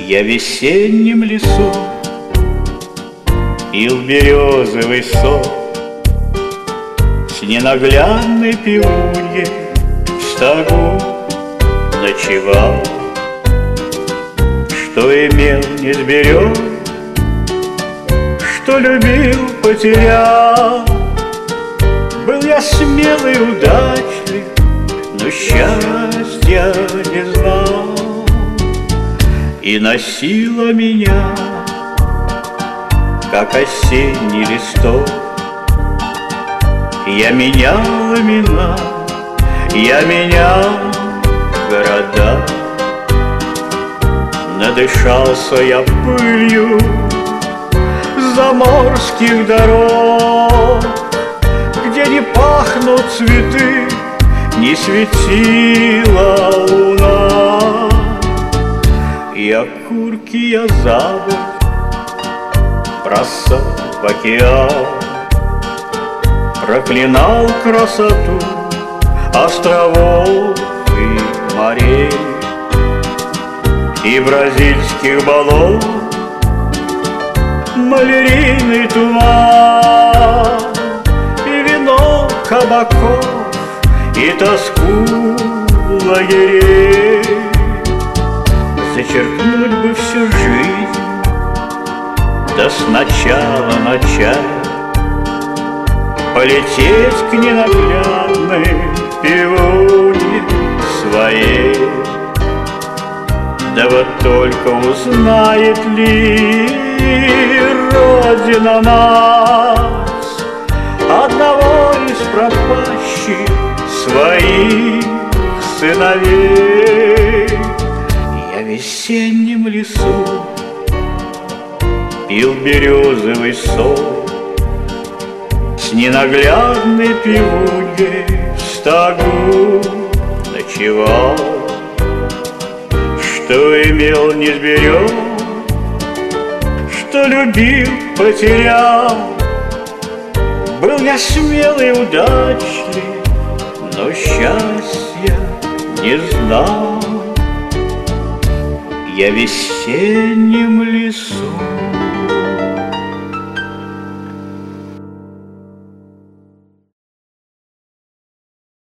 Я в весеннем лесу пил березовый сок с ненаглядной пивуньей, в стогу ночевал. Что имел, не сберег, что любил, потерял. Был я смелый, удачлив, но счастья не знал. И носила меня, как осенний листок. Я менял имена, я менял города. Надышался я пылью заморских дорог, где не пахнут цветы, не светила луна. И окурки я за борт бросал в океан, проклинал красоту островов и морей, и бразильских болот малярийный туман, и вино кабаков, и тоску лагерей. Зачеркнуть бы всю жизнь, да сначала начать, полететь к ненаглядной пивунье своей. Да вот только узнает ли Родина нас, одного из пропащих своих сыновей. Я в весеннем лесу пил березовый сок с ненаглядной пивуньей, в стогу ночевал. Что имел, не сберег, что любил, потерял. Был я смелый, удачлив, но счастья не знал. Я в весеннем лесу